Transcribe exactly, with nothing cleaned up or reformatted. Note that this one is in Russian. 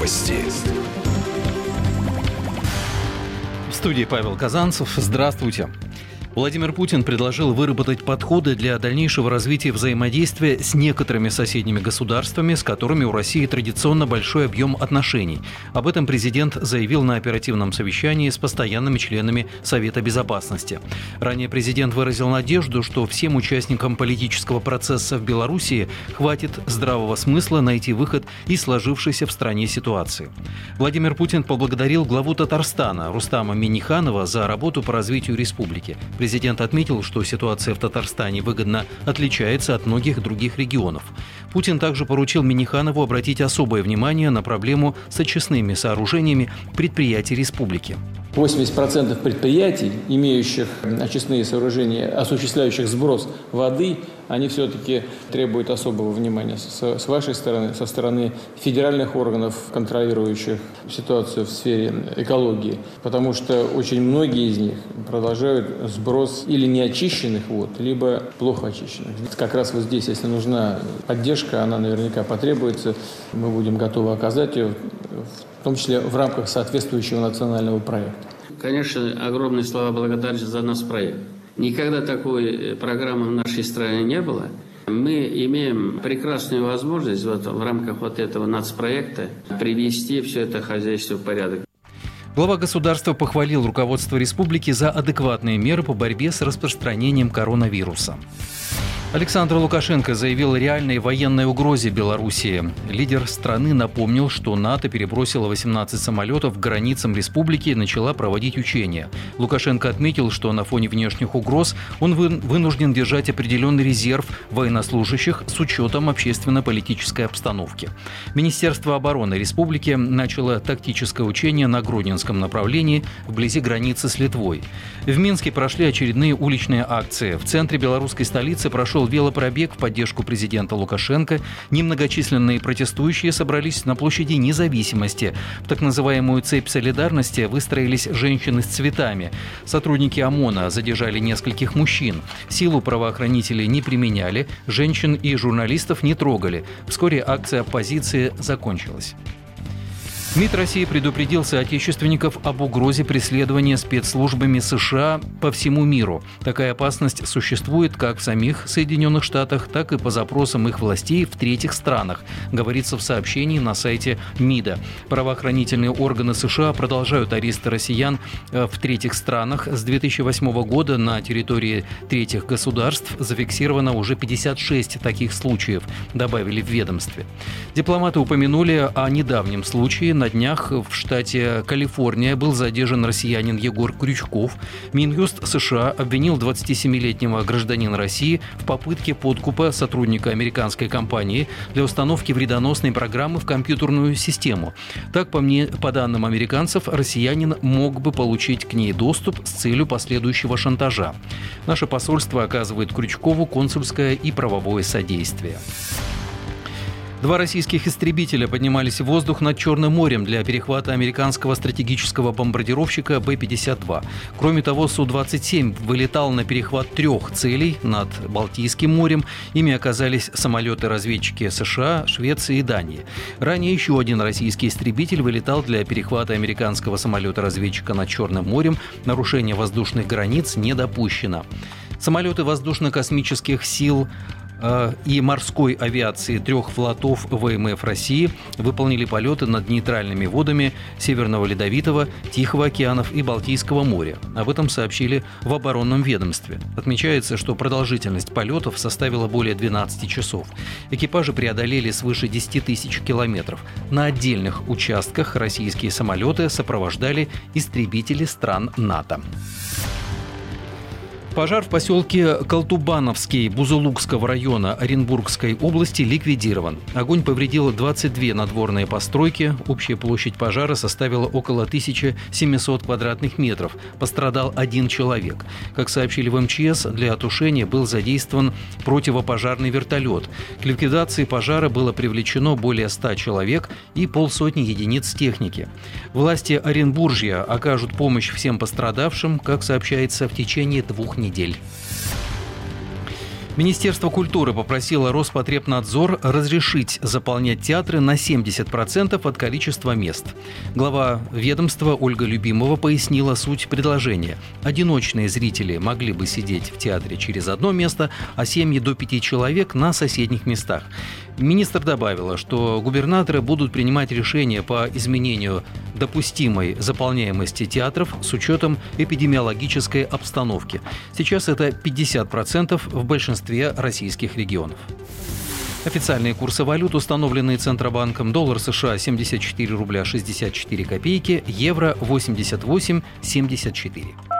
Новости. В студии Павел Казанцев. Здравствуйте. Владимир Путин предложил выработать подходы для дальнейшего развития взаимодействия с некоторыми соседними государствами, с которыми у России традиционно большой объем отношений. Об этом президент заявил на оперативном совещании с постоянными членами Совета Безопасности. Ранее президент выразил надежду, что всем участникам политического процесса в Белоруссии хватит здравого смысла найти выход из сложившейся в стране ситуации. Владимир Путин поблагодарил главу Татарстана Рустама Минниханова за работу по развитию республики. Президент отметил, что ситуация в Татарстане выгодно отличается от многих других регионов. Путин также поручил Минниханову обратить особое внимание на проблему с очистными сооружениями предприятий республики. восемьдесят процентов предприятий, имеющих очистные сооружения, осуществляющих сброс воды, они все-таки требуют особого внимания с, с вашей стороны, со стороны федеральных органов, контролирующих ситуацию в сфере экологии. Потому что очень многие из них продолжают сброс или неочищенных вод, либо плохо очищенных. Как раз вот здесь, если нужна поддержка, она наверняка потребуется. Мы будем готовы оказать ее, в том числе в рамках соответствующего национального проекта. Конечно, огромные слова благодарности за наш проект. Никогда такой программы в нашей стране не было. Мы имеем прекрасную возможность вот в рамках вот этого нацпроекта привести все это хозяйство в порядок. Глава государства похвалил руководство республики за адекватные меры по борьбе с распространением коронавируса. Александр Лукашенко заявил о реальной военной угрозе Белоруссии. Лидер страны напомнил, что НАТО перебросило восемнадцать самолетов к границам республики и начала проводить учения. Лукашенко отметил, что на фоне внешних угроз он вынужден держать определенный резерв военнослужащих с учетом общественно-политической обстановки. Министерство обороны республики начало тактическое учение на Гродненском направлении вблизи границы с Литвой. В Минске прошли очередные уличные акции. В центре белорусской столицы прошел велопробег в поддержку президента Лукашенко. Немногочисленные протестующие собрались на площади Независимости. В так называемую цепь солидарности выстроились женщины с цветами. Сотрудники ОМОНа задержали нескольких мужчин. Силу правоохранители не применяли, женщин и журналистов не трогали. Вскоре акция оппозиции закончилась. МИД России предупредил соотечественников об угрозе преследования спецслужбами США по всему миру. Такая опасность существует как в самих Соединенных Штатах, так и по запросам их властей в третьих странах, говорится в сообщении на сайте МИДа. Правоохранительные органы США продолжают аресты россиян в третьих странах. С две тысячи восьмого года на территории третьих государств зафиксировано уже пятьдесят шесть таких случаев, добавили в ведомстве. Дипломаты упомянули о недавнем случае. На днях в штате Калифорния был задержан россиянин Егор Крючков. Минюст США обвинил двадцатисемилетнего гражданина России в попытке подкупа сотрудника американской компании для установки вредоносной программы в компьютерную систему. Так, по, мне, по данным американцев, россиянин мог бы получить к ней доступ с целью последующего шантажа. Наше посольство оказывает Крючкову консульское и правовое содействие. Два российских истребителя поднимались в воздух над Черным морем для перехвата американского стратегического бомбардировщика Бэ пятьдесят два. Кроме того, Су двадцать семь вылетал на перехват трех целей над Балтийским морем. Ими оказались самолеты-разведчики США, Швеции и Дании. Ранее еще один российский истребитель вылетал для перехвата американского самолета-разведчика над Черным морем. Нарушение воздушных границ не допущено. Самолеты воздушно-космических сил и морской авиации трех флотов вэ эм эф России выполнили полеты над нейтральными водами Северного Ледовитого, Тихого океанов и Балтийского моря. Об этом сообщили в оборонном ведомстве. Отмечается, что продолжительность полетов составила более двенадцати часов. Экипажи преодолели свыше десяти тысяч километров. На отдельных участках российские самолеты сопровождали истребители стран НАТО. Пожар в поселке Колтубановский Бузулукского района Оренбургской области ликвидирован. Огонь повредил двадцать две надворные постройки. Общая площадь пожара составила около тысячи семисот квадратных метров. Пострадал один человек. Как сообщили в эм че эс, для тушения был задействован противопожарный вертолет. К ликвидации пожара было привлечено более ста человек и полсотни единиц техники. Власти Оренбуржья окажут помощь всем пострадавшим, как сообщается, в течение двух недель. Министерство культуры попросило Роспотребнадзор разрешить заполнять театры на семьдесят процентов от количества мест. Глава ведомства Ольга Любимова пояснила суть предложения. Одиночные зрители могли бы сидеть в театре через одно место, а семьи до пяти человек на соседних местах. Министр добавила, что губернаторы будут принимать решения по изменению допустимой заполняемости театров с учетом эпидемиологической обстановки. Сейчас это пятьдесят процентов в большинстве российских регионов. Официальные курсы валют, установленные Центробанком: доллар США семьдесят четыре рубля шестьдесят четыре копейки, евро восемьдесят восемь семьдесят четыре.